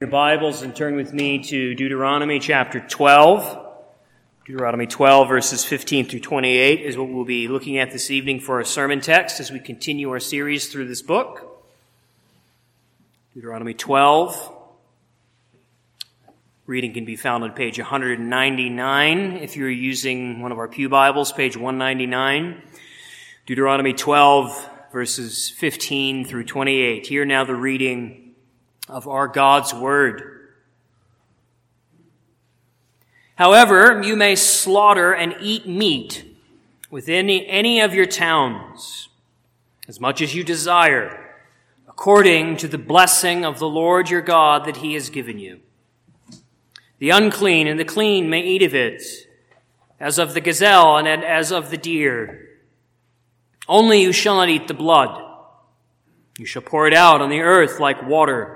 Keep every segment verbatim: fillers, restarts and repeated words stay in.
Your Bibles and turn with me to Deuteronomy chapter twelve. Deuteronomy twelve, verses fifteen through twenty-eight is what we'll be looking at this evening for our sermon text as we continue our series through this book. Deuteronomy twelve. Reading can be found on page one ninety-nine if you're using one of our pew Bibles, page one ninety-nine. Deuteronomy twelve, verses fifteen through twenty-eight. Hear now the reading of our God's word. However, you may slaughter and eat meat within any of your towns, as much as you desire, according to the blessing of the Lord your God that he has given you. The unclean and the clean may eat of it, as of the gazelle and as of the deer. Only you shall not eat the blood. You shall pour it out on the earth like water.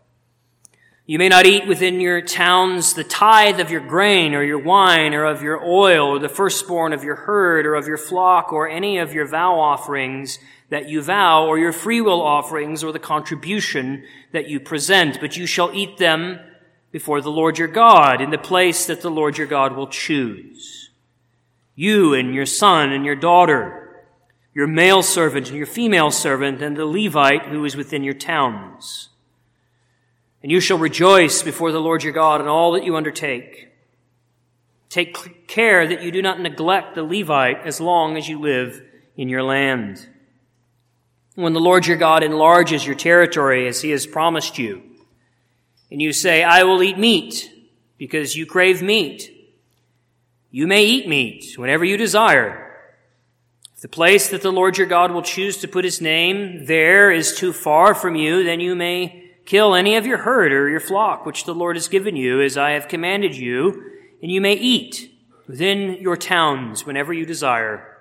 You may not eat within your towns the tithe of your grain or your wine or of your oil or the firstborn of your herd or of your flock or any of your vow offerings that you vow or your freewill offerings or the contribution that you present. But you shall eat them before the Lord your God in the place that the Lord your God will choose. You and your son and your daughter, your male servant and your female servant and the Levite who is within your towns. And you shall rejoice before the Lord your God in all that you undertake. Take care that you do not neglect the Levite as long as you live in your land. When the Lord your God enlarges your territory as he has promised you, and you say, I will eat meat because you crave meat, you may eat meat whenever you desire. If the place that the Lord your God will choose to put his name there is too far from you, then you may kill any of your herd or your flock, which the Lord has given you, as I have commanded you, and you may eat within your towns whenever you desire.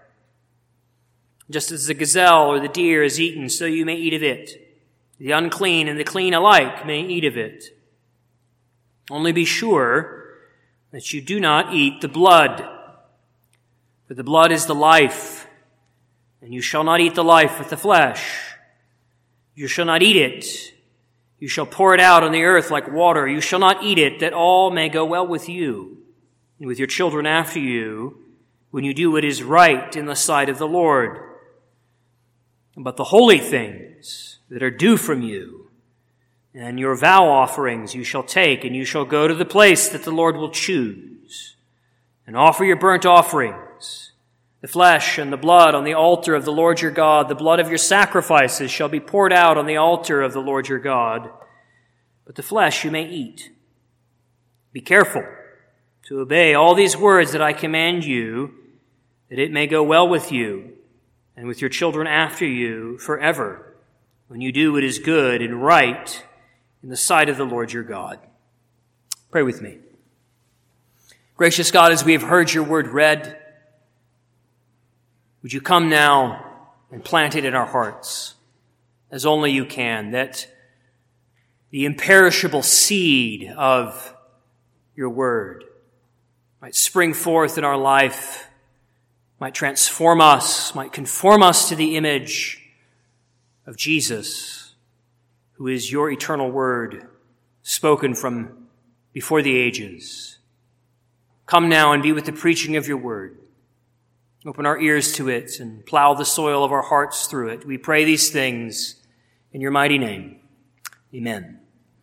Just as the gazelle or the deer is eaten, so you may eat of it. The unclean and the clean alike may eat of it. Only be sure that you do not eat the blood, for the blood is the life, and you shall not eat the life with the flesh. You shall not eat it. You shall pour it out on the earth like water. You shall not eat it, that all may go well with you and with your children after you, when you do what is right in the sight of the Lord. But the holy things that are due from you and your vow offerings you shall take, and you shall go to the place that the Lord will choose, and offer your burnt offerings, the flesh and the blood on the altar of the Lord your God. The blood of your sacrifices shall be poured out on the altar of the Lord your God, but the flesh you may eat. Be careful to obey all these words that I command you, that it may go well with you and with your children after you forever, when you do what is good and right in the sight of the Lord your God. Pray with me. Gracious God, as we have heard your word read, would you come now and plant it in our hearts, as only you can, that the imperishable seed of your word might spring forth in our life, might transform us, might conform us to the image of Jesus, who is your eternal word, spoken from before the ages. Come now and be with the preaching of your word. Open our ears to it and plow the soil of our hearts through it. We pray these things in your mighty name. Amen.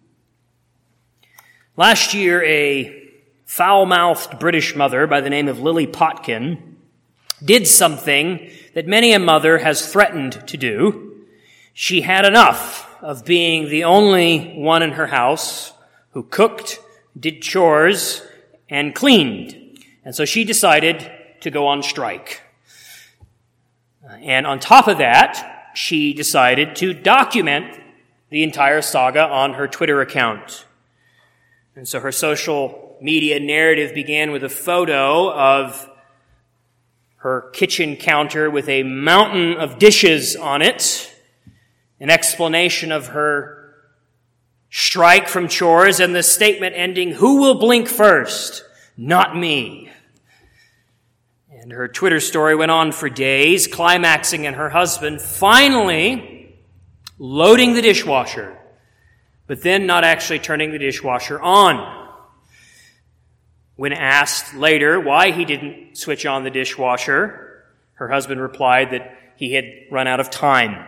Last year, a foul-mouthed British mother by the name of Lily Potkin did something that many a mother has threatened to do. She had enough of being the only one in her house who cooked, did chores, and cleaned. And so she decided to go on strike. And on top of that, she decided to document the entire saga on her Twitter account. And so her social media narrative began with a photo of her kitchen counter with a mountain of dishes on it, an explanation of her strike from chores, and the statement ending, "Who will blink first? Not me." And her Twitter story went on for days, climaxing in her husband finally loading the dishwasher but then not actually turning the dishwasher on. When asked later why he didn't switch on the dishwasher, her husband replied that he had run out of time.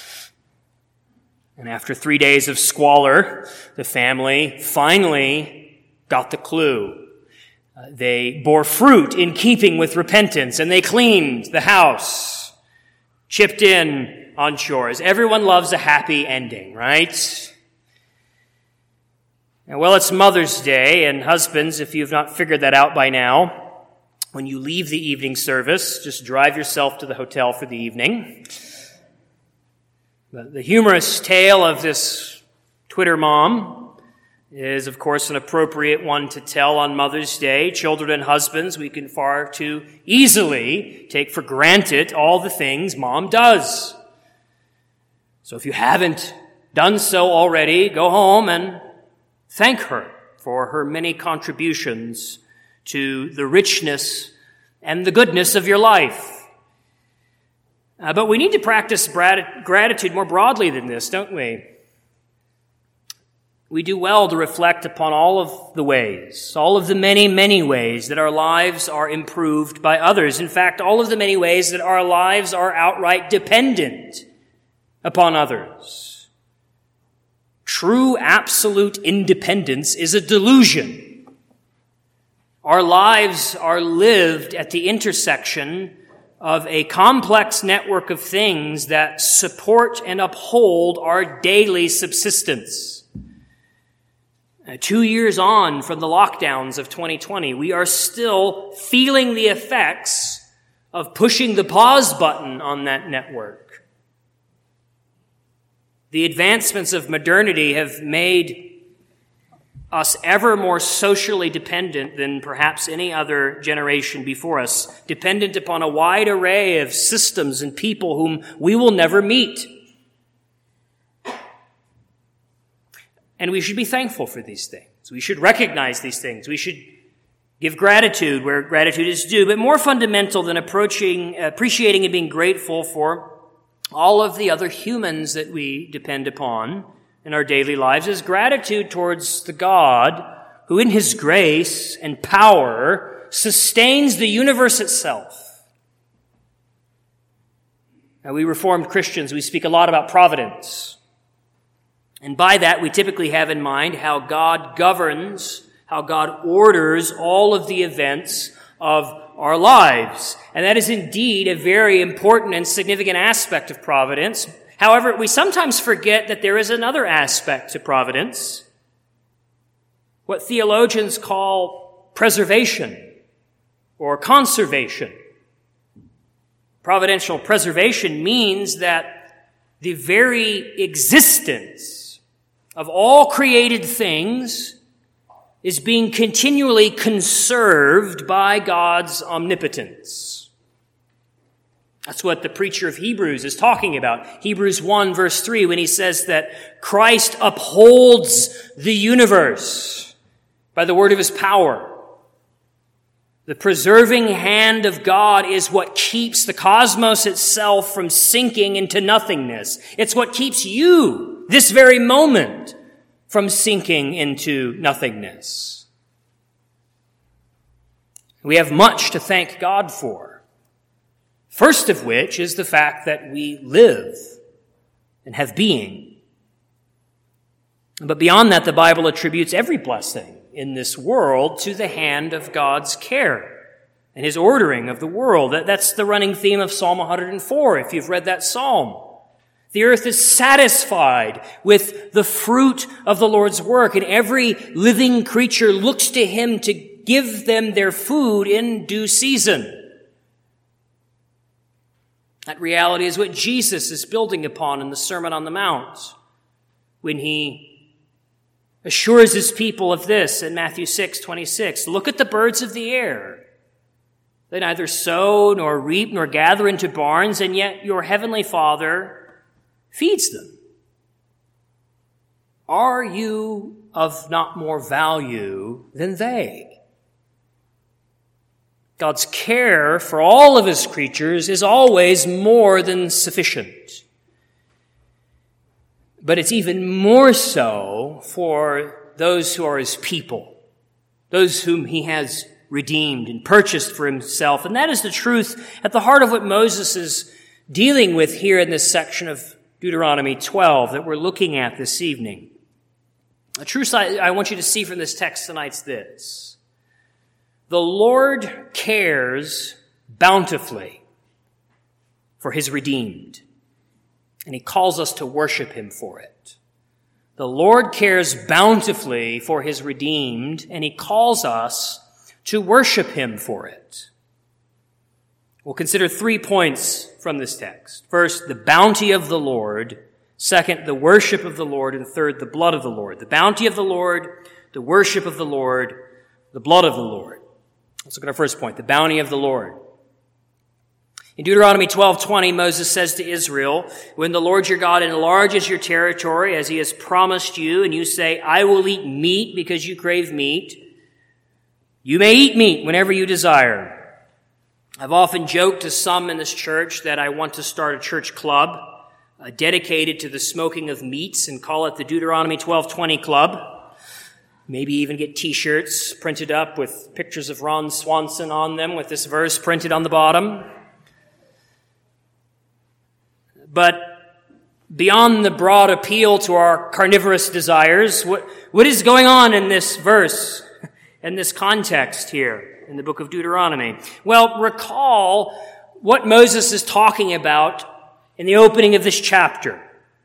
And after three days of squalor, the family finally got the clue. Uh, they bore fruit in keeping with repentance, and they cleaned the house, chipped in on chores. Everyone loves a happy ending, right? And well, it's Mother's Day, and husbands, if you've not figured that out by now, when you leave the evening service, just drive yourself to the hotel for the evening. The, the humorous tale of this Twitter mom is, of course, an appropriate one to tell on Mother's Day. Children and husbands, we can far too easily take for granted all the things Mom does. So if you haven't done so already, go home and thank her for her many contributions to the richness and the goodness of your life. Uh, but we need to practice brat- gratitude more broadly than this, don't we? We do well to reflect upon all of the ways, all of the many, many ways that our lives are improved by others. In fact, all of the many ways that our lives are outright dependent upon others. True absolute independence is a delusion. Our lives are lived at the intersection of a complex network of things that support and uphold our daily subsistence. Uh, two years on from the lockdowns of twenty twenty, we are still feeling the effects of pushing the pause button on that network. The advancements of modernity have made us ever more socially dependent than perhaps any other generation before us, dependent upon a wide array of systems and people whom we will never meet. And we should be thankful for these things. We should recognize these things. We should give gratitude where gratitude is due. But more fundamental than approaching, appreciating and being grateful for all of the other humans that we depend upon in our daily lives is gratitude towards the God who in his grace and power sustains the universe itself. Now, we Reformed Christians, we speak a lot about providence. And by that, we typically have in mind how God governs, how God orders all of the events of our lives. And that is indeed a very important and significant aspect of providence. However, we sometimes forget that there is another aspect to providence, what theologians call preservation or conservation. Providential preservation means that the very existence of all created things is being continually conserved by God's omnipotence. That's what the preacher of Hebrews is talking about. Hebrews one verse three, when he says that Christ upholds the universe by the word of his power. The preserving hand of God is what keeps the cosmos itself from sinking into nothingness. It's what keeps you, this very moment, from sinking into nothingness. We have much to thank God for. First of which is the fact that we live and have being. But beyond that, the Bible attributes every blessing in this world to the hand of God's care and his ordering of the world. That's the running theme of Psalm one hundred four, if you've read that psalm. The earth is satisfied with the fruit of the Lord's work, and every living creature looks to him to give them their food in due season. That reality is what Jesus is building upon in the Sermon on the Mount when he assures his people of this in Matthew six twenty-six. Look at the birds of the air. They neither sow nor reap nor gather into barns, and yet your heavenly Father feeds them. Are you of not more value than they? God's care for all of his creatures is always more than sufficient. but it's even more so for those who are his people, those whom he has redeemed and purchased for himself. And that is the truth at the heart of what Moses is dealing with here in this section of Deuteronomy twelve that we're looking at this evening. A truth I want you to see from this text tonight is this: the Lord cares bountifully for his redeemed, and he calls us to worship him for it. The Lord cares bountifully for his redeemed, and he calls us to worship him for it. We'll consider three points from this text. First, the bounty of the Lord. Second, the worship of the Lord. And third, the blood of the Lord. The bounty of the Lord, the worship of the Lord, the blood of the Lord. Let's look at our first point, the bounty of the Lord. In Deuteronomy twelve twenty, Moses says to Israel, when the Lord your God enlarges your territory as he has promised you, and you say, I will eat meat because you crave meat, you may eat meat whenever you desire. I've often joked to some in this church that I want to start a church club uh, dedicated to the smoking of meats and call it the Deuteronomy twelve twenty Club. Maybe even get t-shirts printed up with pictures of Ron Swanson on them with this verse printed on the bottom. But beyond the broad appeal to our carnivorous desires, what, what is going on in this verse, in this context here in the book of Deuteronomy? Well, recall what Moses is talking about in the opening of this chapter.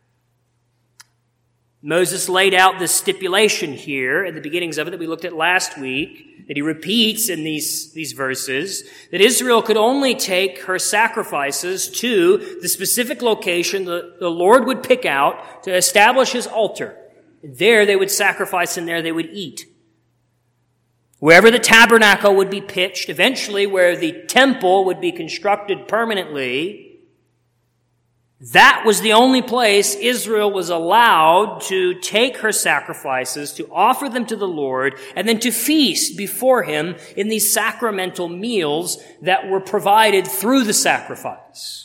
Moses laid out this stipulation here at the beginnings of it that we looked at last week, that he repeats in these, these verses, that Israel could only take her sacrifices to the specific location the, the Lord would pick out to establish his altar. There they would sacrifice and there they would eat. Wherever the tabernacle would be pitched, eventually where the temple would be constructed permanently, that was the only place Israel was allowed to take her sacrifices, to offer them to the Lord, and then to feast before him in these sacramental meals that were provided through the sacrifice.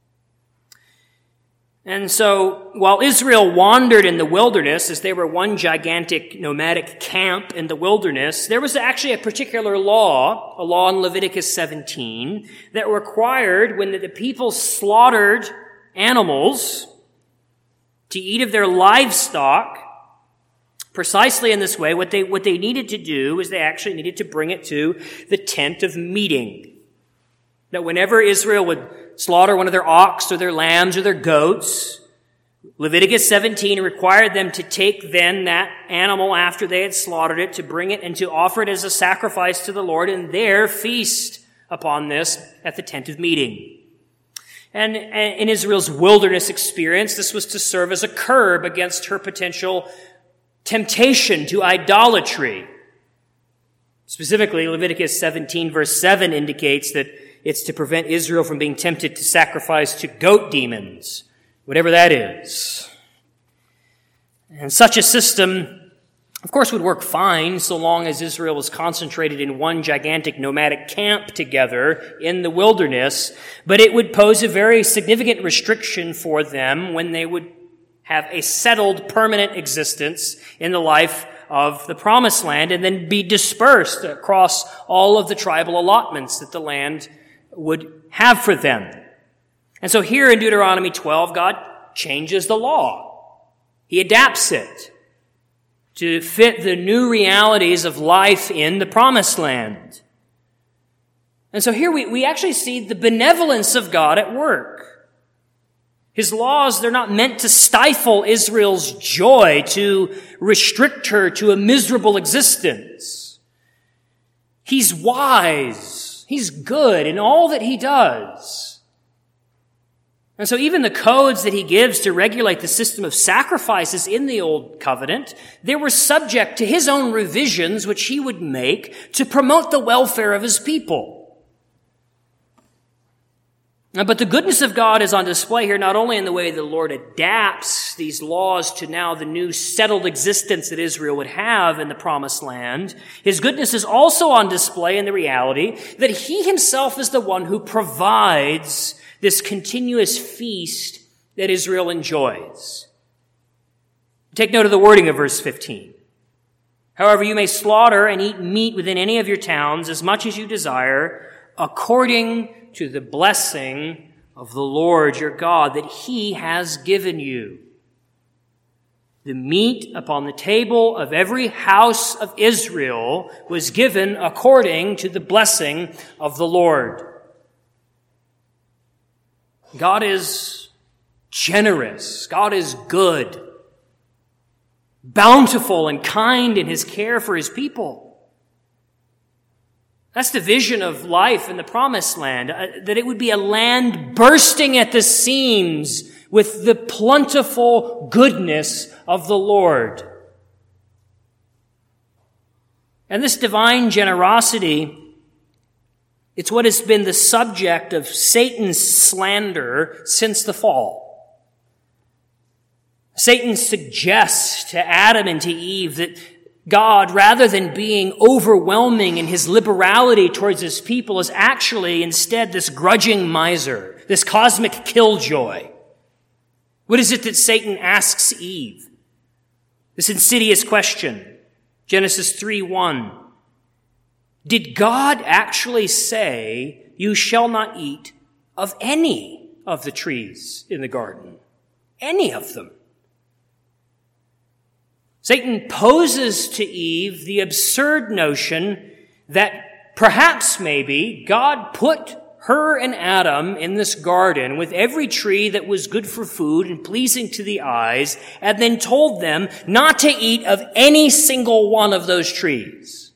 And so, while Israel wandered in the wilderness, as they were one gigantic nomadic camp in the wilderness, there was actually a particular law, a law in Leviticus seventeen, that required when the people slaughtered animals to eat of their livestock, precisely in this way, what they, what they needed to do is they actually needed to bring it to the tent of meeting. That whenever Israel would slaughter one of their ox or their lambs or their goats, Leviticus seventeen required them to take then that animal after they had slaughtered it, to bring it and to offer it as a sacrifice to the Lord, and there feast upon this at the tent of meeting. And in Israel's wilderness experience, this was to serve as a curb against her potential temptation to idolatry. Specifically, Leviticus seventeen verse seven indicates that it's to prevent Israel from being tempted to sacrifice to goat demons, whatever that is. And such a system, of course, would work fine so long as Israel was concentrated in one gigantic nomadic camp together in the wilderness, but it would pose a very significant restriction for them when they would have a settled permanent existence in the life of the promised land and then be dispersed across all of the tribal allotments that the land would have for them. And so here in Deuteronomy twelve, God changes the law. He adapts it to fit the new realities of life in the promised land. And so here we, we actually see the benevolence of God at work. His laws, they're not meant to stifle Israel's joy, to restrict her to a miserable existence. He's wise. He's good in all that he does. And so even the codes that he gives to regulate the system of sacrifices in the Old Covenant, they were subject to his own revisions, which he would make to promote the welfare of his people. But the goodness of God is on display here not only in the way the Lord adapts these laws to now the new settled existence that Israel would have in the promised land. His goodness is also on display in the reality that he himself is the one who provides this continuous feast that Israel enjoys. Take note of the wording of verse fifteen. However, you may slaughter and eat meat within any of your towns as much as you desire, according to the blessing of the Lord your God that he has given you. The meat upon the table of every house of Israel was given according to the blessing of the Lord. God is generous. God is good, bountiful and kind in his care for his people. That's the vision of life in the promised land, uh, that it would be a land bursting at the seams with the plentiful goodness of the Lord. And this divine generosity, it's what has been the subject of Satan's slander since the fall. Satan suggests to Adam and to Eve that God, rather than being overwhelming in his liberality towards his people, is actually instead this grudging miser, this cosmic killjoy. What is it that Satan asks Eve? This insidious question. Genesis three one. Did God actually say, you shall not eat of any of the trees in the garden? Any of them? Satan poses to Eve the absurd notion that perhaps maybe God put her and Adam in this garden with every tree that was good for food and pleasing to the eyes, and then told them not to eat of any single one of those trees.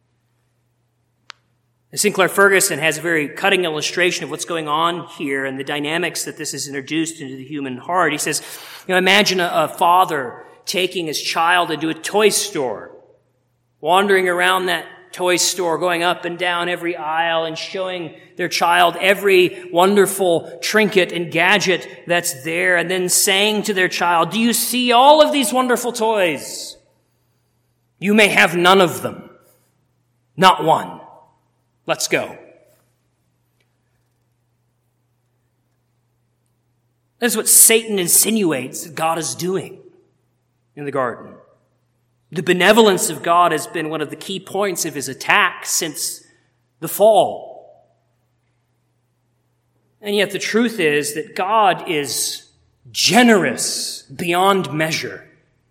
Sinclair Ferguson has a very cutting illustration of what's going on here and the dynamics that this has introduced into the human heart. He says, you know, imagine a, a father taking his child into a toy store, wandering around that toy store, going up and down every aisle and showing their child every wonderful trinket and gadget that's there, and then saying to their child, do you see all of these wonderful toys? You may have none of them. Not one. Let's go. That is what Satan insinuates that God is doing in the garden. The benevolence of God has been one of the key points of his attack since the fall. And yet the truth is that God is generous beyond measure.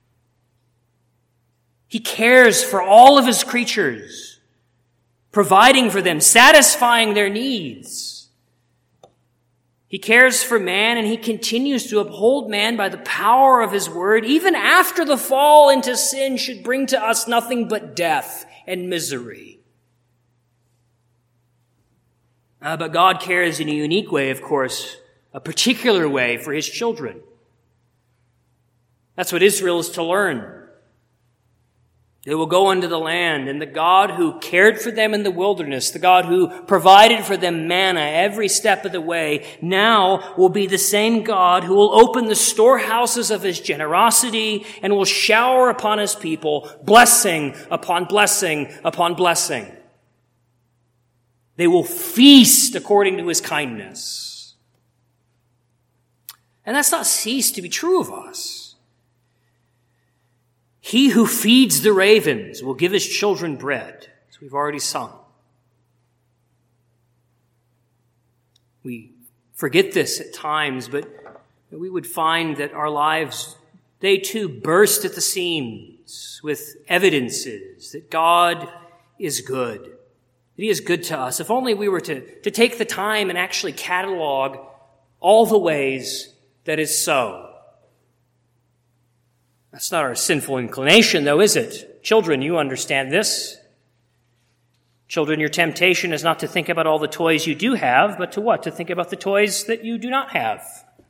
He cares for all of his creatures, providing for them, satisfying their needs. He cares for man, and he continues to uphold man by the power of his word, even after the fall into sin should bring to us nothing but death and misery. Uh, but God cares in a unique way, of course, a particular way for his children. That's what Israel is to learn. They will go into the land, and the God who cared for them in the wilderness, the God who provided for them manna every step of the way, now will be the same God who will open the storehouses of his generosity and will shower upon his people blessing upon blessing upon blessing. They will feast according to his kindness. And that's not ceased to be true of us. He who feeds the ravens will give his children bread, as we've already sung. We forget this at times, but we would find that our lives, they too burst at the seams with evidences that God is good, that he is good to us. If only we were to, to take the time and actually catalog all the ways that is so. That's not our sinful inclination, though, is it? Children, you understand this. Children, your temptation is not to think about all the toys you do have, but to what? To think about the toys that you do not have.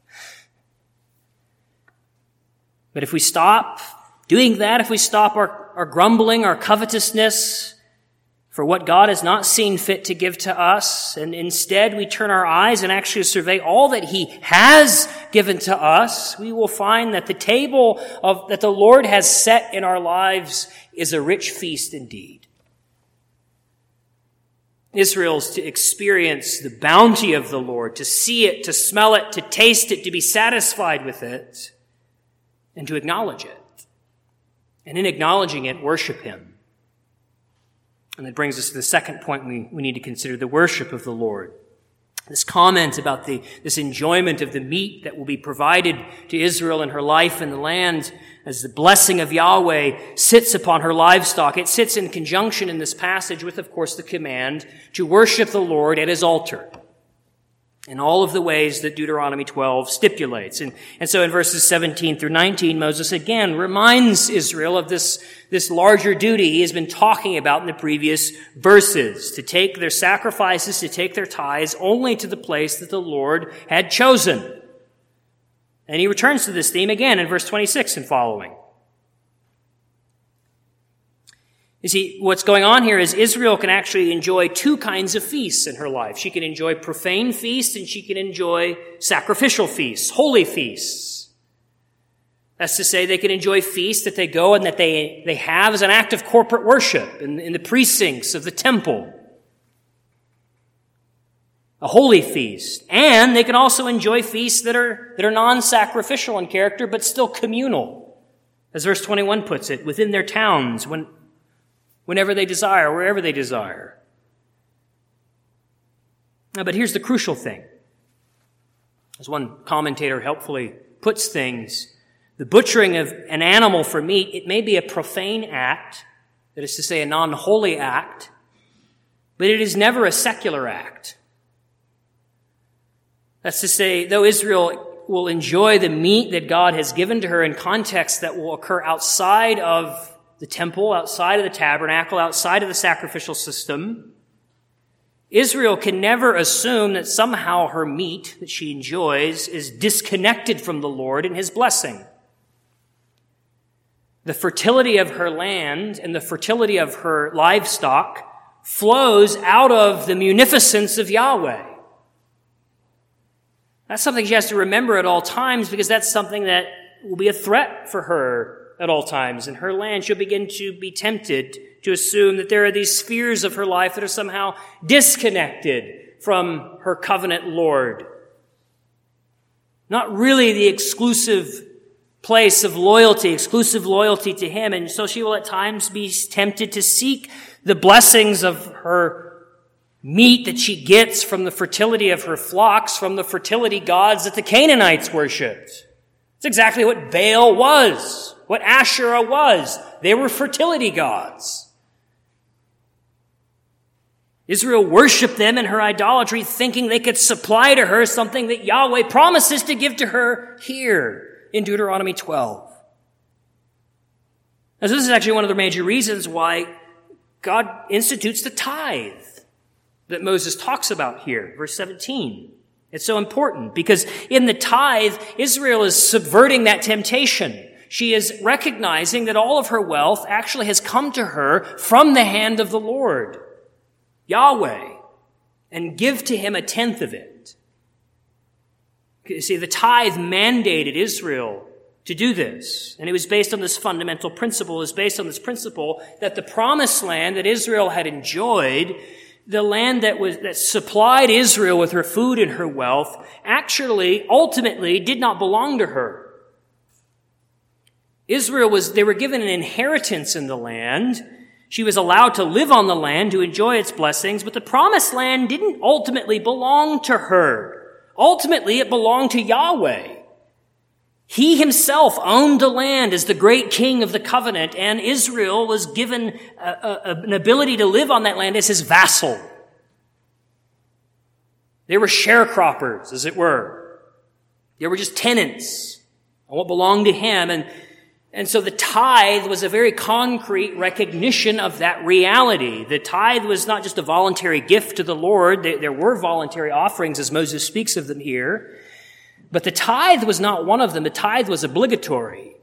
But if we stop doing that, if we stop our, our grumbling, our covetousness for what God has not seen fit to give to us, and instead we turn our eyes and actually survey all that he has given to us, we will find that the table of that the Lord has set in our lives is a rich feast indeed. Israel's to experience the bounty of the Lord, to see it, to smell it, to taste it, to be satisfied with it, and to acknowledge it. And in acknowledging it, worship him. And that brings us to the second point we, we need to consider, the worship of the Lord. This comment about the, this enjoyment of the meat that will be provided to Israel in her life in the land as the blessing of Yahweh sits upon her livestock. It sits in conjunction in this passage with, of course, the command to worship the Lord at his altar in all of the ways that Deuteronomy twelve stipulates. And, and so in verses seventeen through nineteen, Moses again reminds Israel of this, this larger duty he has been talking about in the previous verses, to take their sacrifices, to take their tithes only to the place that the Lord had chosen. And he returns to this theme again in verse twenty-six and following. You see, what's going on here is Israel can actually enjoy two kinds of feasts in her life. She can enjoy profane feasts and she can enjoy sacrificial feasts, holy feasts. That's to say, they can enjoy feasts that they go and that they, they have as an act of corporate worship in, in the precincts of the temple. A holy feast. And they can also enjoy feasts that are, that are non-sacrificial in character, but still communal. As verse twenty-one puts it, within their towns, when whenever they desire, wherever they desire. Now, but here's the crucial thing. As one commentator helpfully puts things, the butchering of an animal for meat, it may be a profane act, that is to say, a non-holy act, but it is never a secular act. That's to say, though Israel will enjoy the meat that God has given to her in contexts that will occur outside of the temple, outside of the tabernacle, outside of the sacrificial system, Israel can never assume that somehow her meat that she enjoys is disconnected from the Lord and his blessing. The fertility of her land and the fertility of her livestock flows out of the munificence of Yahweh. That's something she has to remember at all times, because that's something that will be a threat for her at all times. In her land, she'll begin to be tempted to assume that there are these spheres of her life that are somehow disconnected from her covenant Lord. Not really the exclusive place of loyalty, exclusive loyalty to him. And so she will at times be tempted to seek the blessings of her meat that she gets from the fertility of her flocks, from the fertility gods that the Canaanites worshipped. It's exactly what Baal was, what Asherah was. They were fertility gods. Israel worshiped them in her idolatry, thinking they could supply to her something that Yahweh promises to give to her here in Deuteronomy twelve. Now, this is actually one of the major reasons why God institutes the tithe that Moses talks about here, verse seventeen. It's so important because in the tithe, Israel is subverting that temptation. She is recognizing that all of her wealth actually has come to her from the hand of the Lord, Yahweh, and give to him a tenth of it. You see, the tithe mandated Israel to do this. And it was based on this fundamental principle. It was based on this principle that the promised land that Israel had enjoyed, the land that was, that supplied Israel with her food and her wealth, actually, ultimately, did not belong to her. Israel was, they were given an inheritance in the land. She was allowed to live on the land, to enjoy its blessings, but the promised land didn't ultimately belong to her. Ultimately, it belonged to Yahweh. He himself owned the land as the great king of the covenant, and Israel was given a, a, an ability to live on that land as his vassal. They were sharecroppers, as it were. They were just tenants on what belonged to him. And, and so the tithe was a very concrete recognition of that reality. The tithe was not just a voluntary gift to the Lord. There, there were voluntary offerings, as Moses speaks of them here. But the tithe was not one of them. The tithe was obligatory.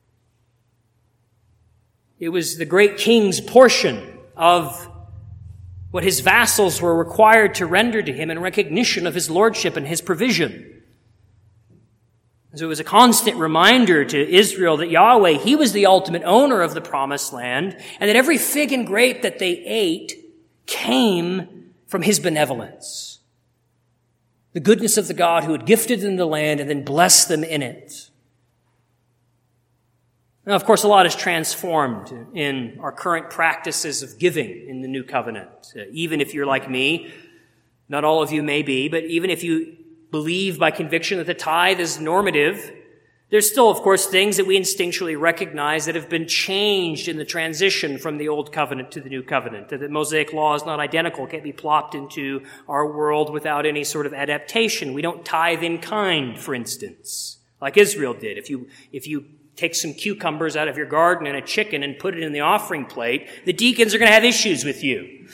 It was the great king's portion of what his vassals were required to render to him in recognition of his lordship and his provision. So it was a constant reminder to Israel that Yahweh, he was the ultimate owner of the promised land, and that every fig and grape that they ate came from his benevolence. The goodness of the God who had gifted them the land and then blessed them in it. Now, of course, a lot is transformed in our current practices of giving in the New Covenant. Uh, even if you're like me, not all of you may be, but even if you believe by conviction that the tithe is normative, there's still, of course, things that we instinctually recognize that have been changed in the transition from the Old Covenant to the New Covenant. That the Mosaic law is not identical, can't be plopped into our world without any sort of adaptation. We don't tithe in kind, for instance, like Israel did. If you, if you take some cucumbers out of your garden and a chicken and put it in the offering plate, the deacons are going to have issues with you.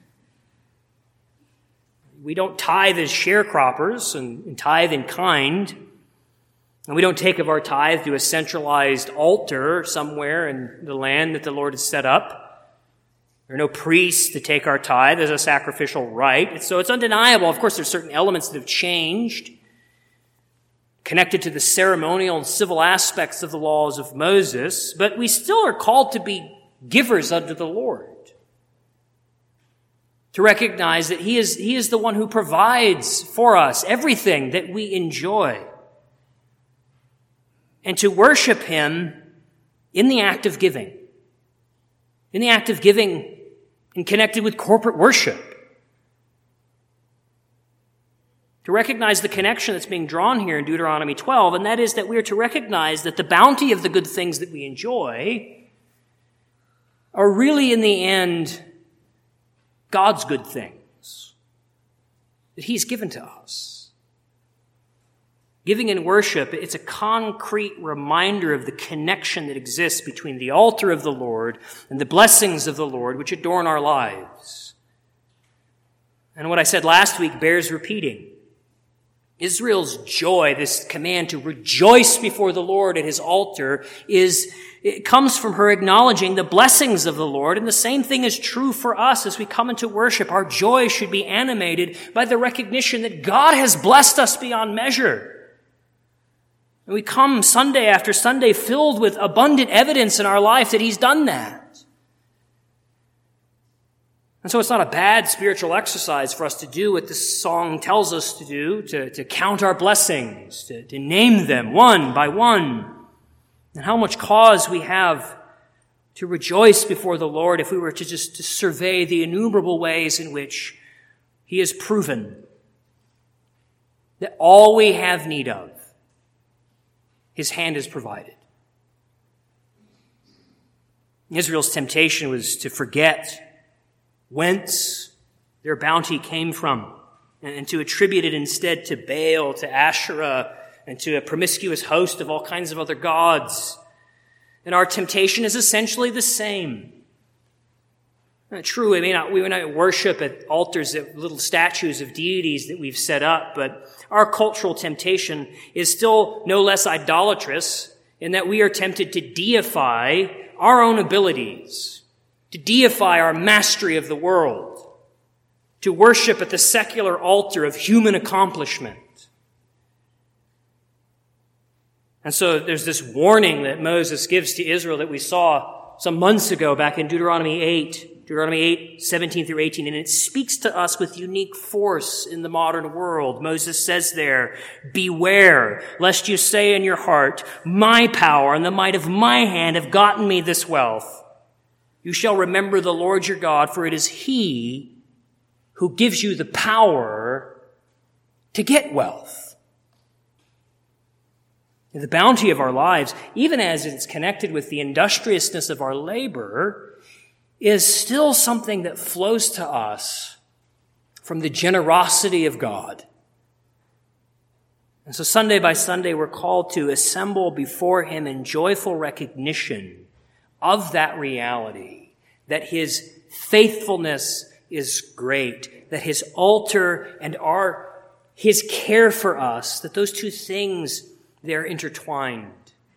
We don't tithe as sharecroppers and, and tithe in kind. And we don't take of our tithe to a centralized altar somewhere in the land that the Lord has set up. There are no priests to take our tithe as a sacrificial right. So it's undeniable. Of course, there's certain elements that have changed, connected to the ceremonial and civil aspects of the laws of Moses, but we still are called to be givers unto the Lord. To recognize that He is, He is the one who provides for us everything that we enjoy. And to worship Him in the act of giving. In the act of giving and connected with corporate worship. To recognize the connection that's being drawn here in Deuteronomy twelve, and that is that we are to recognize that the bounty of the good things that we enjoy are really, in the end, God's good things that He's given to us. Giving in worship, it's a concrete reminder of the connection that exists between the altar of the Lord and the blessings of the Lord which adorn our lives. And what I said last week bears repeating. Israel's joy, this command to rejoice before the Lord at His altar, is it comes from her acknowledging the blessings of the Lord, and the same thing is true for us as we come into worship. Our joy should be animated by the recognition that God has blessed us beyond measure. And we come Sunday after Sunday filled with abundant evidence in our life that He's done that. And so it's not a bad spiritual exercise for us to do what this song tells us to do, to, to count our blessings, to, to name them one by one, and how much cause we have to rejoice before the Lord if we were to just to survey the innumerable ways in which He has proven that all we have need of, His hand has provided. Israel's temptation was to forget whence their bounty came from and to attribute it instead to Baal, to Asherah, and to a promiscuous host of all kinds of other gods. And our temptation is essentially the same. Not true, we may not, we may not worship at altars of little statues of deities that we've set up, but our cultural temptation is still no less idolatrous in that we are tempted to deify our own abilities, to deify our mastery of the world, to worship at the secular altar of human accomplishment. And so there's this warning that Moses gives to Israel that we saw some months ago back in Deuteronomy eight, Deuteronomy eight, seventeen through eighteen, and it speaks to us with unique force in the modern world. Moses says there, "Beware, lest you say in your heart, my power and the might of my hand have gotten me this wealth. You shall remember the Lord your God, for it is He who gives you the power to get wealth." The bounty of our lives, even as it's connected with the industriousness of our labor, is still something that flows to us from the generosity of God. And so Sunday by Sunday, we're called to assemble before Him in joyful recognition of that reality, that His faithfulness is great, that His altar and our, His care for us, that those two things, they're intertwined.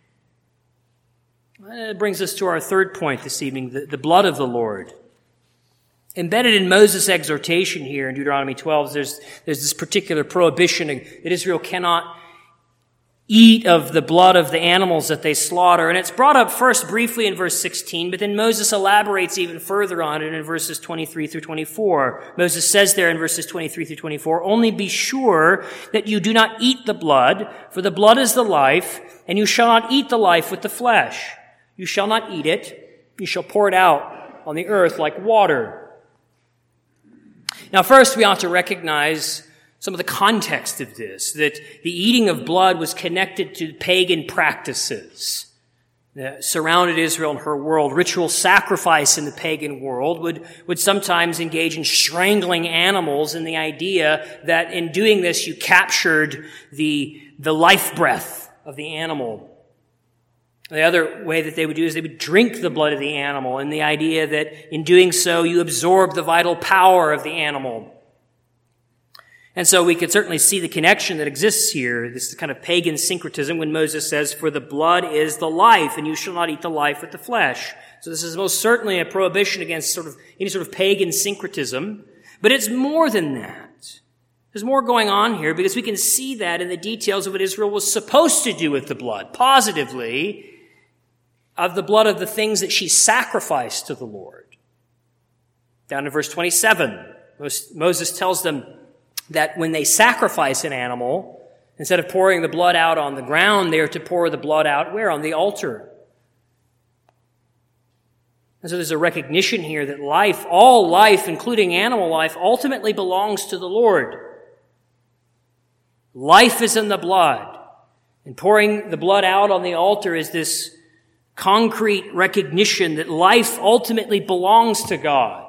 That brings us to our third point this evening, the, the blood of the Lord. Embedded in Moses' exhortation here in Deuteronomy twelve, there's, there's this particular prohibition that Israel cannot eat of the blood of the animals that they slaughter. And it's brought up first briefly in verse sixteen, but then Moses elaborates even further on it in verses twenty-three through twenty-four. Moses says there in verses twenty-three through twenty-four, "Only be sure that you do not eat the blood, for the blood is the life, and you shall not eat the life with the flesh. You shall not eat it. You shall pour it out on the earth like water. Now, first, we ought to recognize some of the context of this, that the eating of blood was connected to pagan practices that surrounded Israel and her world. Ritual sacrifice in the pagan world would, would sometimes engage in strangling animals, and the idea that in doing this you captured the, the life breath of the animal. The other way that they would do is they would drink the blood of the animal, and the idea that in doing so you absorb the vital power of the animal. And so we could certainly see the connection that exists here, this kind of pagan syncretism when Moses says, "For the blood is the life, and you shall not eat the life with the flesh." So this is most certainly a prohibition against sort of any sort of pagan syncretism, but it's more than that. There's more going on here because we can see that in the details of what Israel was supposed to do with the blood, positively, of the blood of the things that she sacrificed to the Lord. Down in verse twenty-seven, Moses tells them that when they sacrifice an animal, instead of pouring the blood out on the ground, they are to pour the blood out where? On the altar. And so there's a recognition here that life, all life, including animal life, ultimately belongs to the Lord. Life is in the blood. And pouring the blood out on the altar is this concrete recognition that life ultimately belongs to God.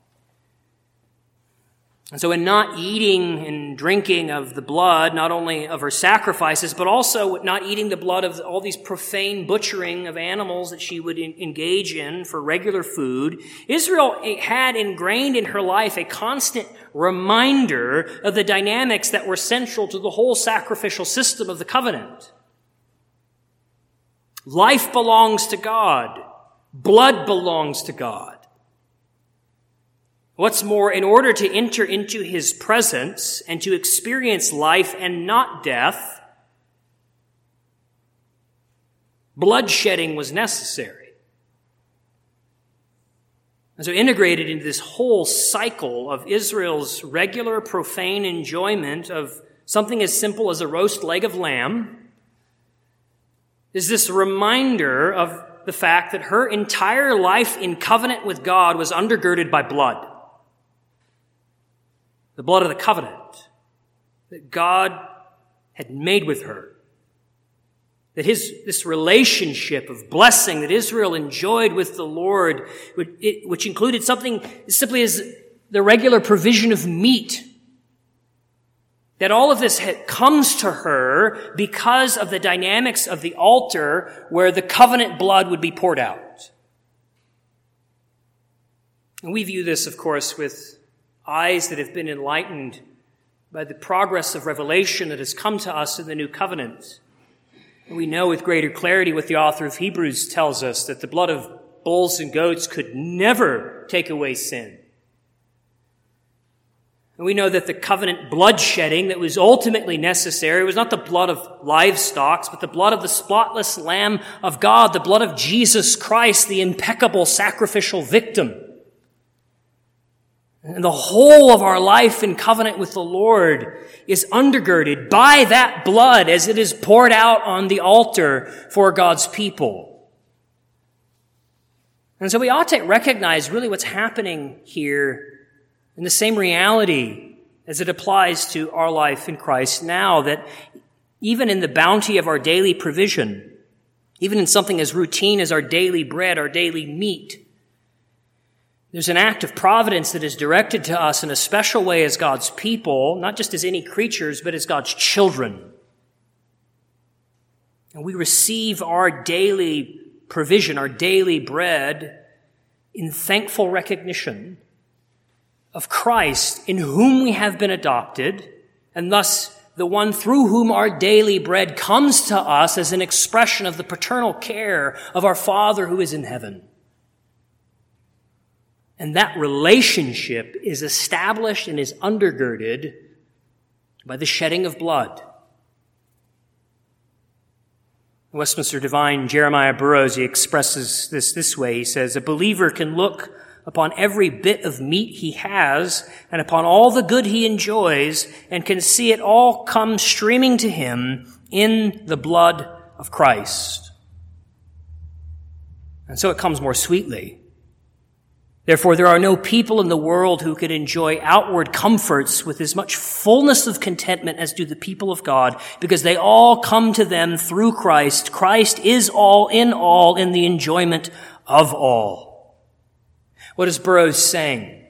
And so in not eating and drinking of the blood, not only of her sacrifices, but also not eating the blood of all these profane butchering of animals that she would engage in for regular food, Israel had ingrained in her life a constant reminder of the dynamics that were central to the whole sacrificial system of the covenant. Life belongs to God. Blood belongs to God. What's more, in order to enter into his presence and to experience life and not death, bloodshedding was necessary. And so integrated into this whole cycle of Israel's regular profane enjoyment of something as simple as a roast leg of lamb is this reminder of the fact that her entire life in covenant with God was undergirded by blood. The blood of the covenant that God had made with her. That his, this relationship of blessing that Israel enjoyed with the Lord, which included something as simply as the regular provision of meat, that all of this comes to her because of the dynamics of the altar where the covenant blood would be poured out. And we view this, of course, with eyes that have been enlightened by the progress of revelation that has come to us in the new covenant. And we know with greater clarity what the author of Hebrews tells us, that the blood of bulls and goats could never take away sin. And we know that the covenant bloodshedding that was ultimately necessary was not the blood of livestock, but the blood of the spotless Lamb of God, the blood of Jesus Christ, the impeccable sacrificial victim. And the whole of our life in covenant with the Lord is undergirded by that blood as it is poured out on the altar for God's people. And so we ought to recognize really what's happening here in the same reality as it applies to our life in Christ now, that even in the bounty of our daily provision, even in something as routine as our daily bread, our daily meat, there's an act of providence that is directed to us in a special way as God's people, not just as any creatures, but as God's children. And we receive our daily provision, our daily bread, in thankful recognition of Christ, in whom we have been adopted, and thus the one through whom our daily bread comes to us as an expression of the paternal care of our Father who is in heaven. And that relationship is established and is undergirded by the shedding of blood. In Westminster Divine, Jeremiah Burroughs, he expresses this this way. He says, "A believer can look upon every bit of meat he has and upon all the good he enjoys and can see it all come streaming to him in the blood of Christ." And so it comes more sweetly. Therefore, there are no people in the world who can enjoy outward comforts with as much fullness of contentment as do the people of God, because they all come to them through Christ. Christ is all in all in the enjoyment of all. What is Burroughs saying?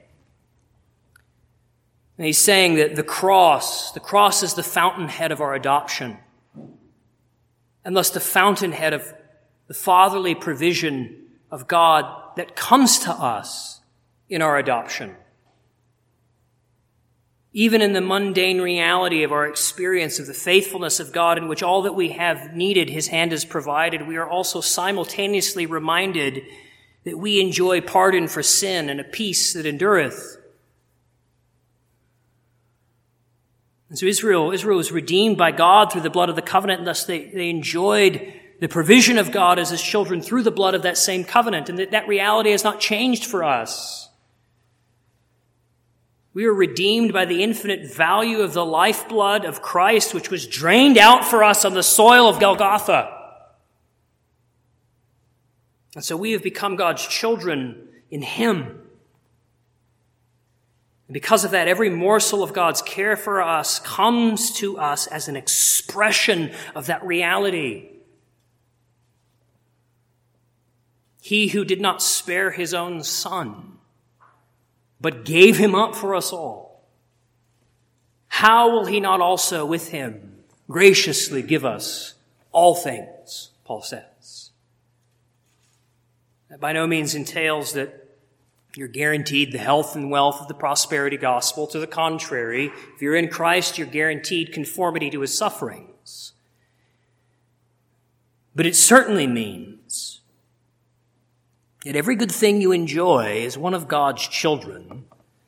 And he's saying that the cross, the cross is the fountainhead of our adoption, and thus the fountainhead of the fatherly provision of God that comes to us in our adoption. Even in the mundane reality of our experience of the faithfulness of God, in which all that we have needed His hand has provided, we are also simultaneously reminded that we enjoy pardon for sin and a peace that endureth. And so Israel, Israel was redeemed by God through the blood of the covenant, and thus they, they enjoyed the provision of God as His children through the blood of that same covenant, and that, that reality has not changed for us. We are redeemed by the infinite value of the lifeblood of Christ, which was drained out for us on the soil of Golgotha. And so we have become God's children in Him. And because of that, every morsel of God's care for us comes to us as an expression of that reality. He who did not spare His own Son, but gave Him up for us all, how will He not also with Him graciously give us all things, Paul says. That by no means entails that you're guaranteed the health and wealth of the prosperity gospel. To the contrary, if you're in Christ, you're guaranteed conformity to His sufferings. But it certainly means that every good thing you enjoy as one of God's children,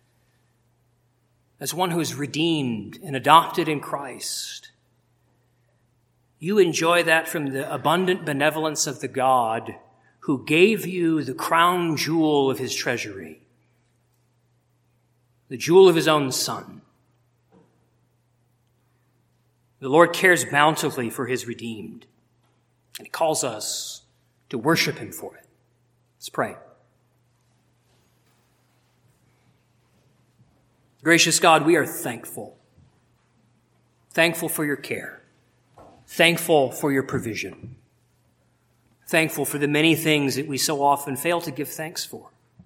as one who is redeemed and adopted in Christ, you enjoy that from the abundant benevolence of the God who gave you the crown jewel of His treasury, the jewel of His own Son. The Lord cares bountifully for His redeemed, and He calls us to worship Him for it. Let's pray. Gracious God, we are thankful. Thankful for your care. Thankful for your provision. Thankful for the many things that we so often fail to give thanks for.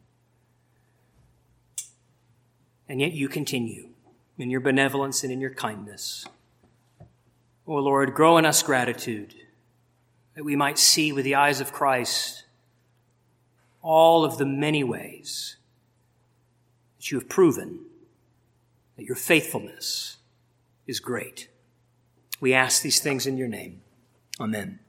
And yet you continue in your benevolence and in your kindness. O Lord, grow in us gratitude, that we might see with the eyes of Christ all of the many ways that you have proven that your faithfulness is great. We ask these things in your name. Amen.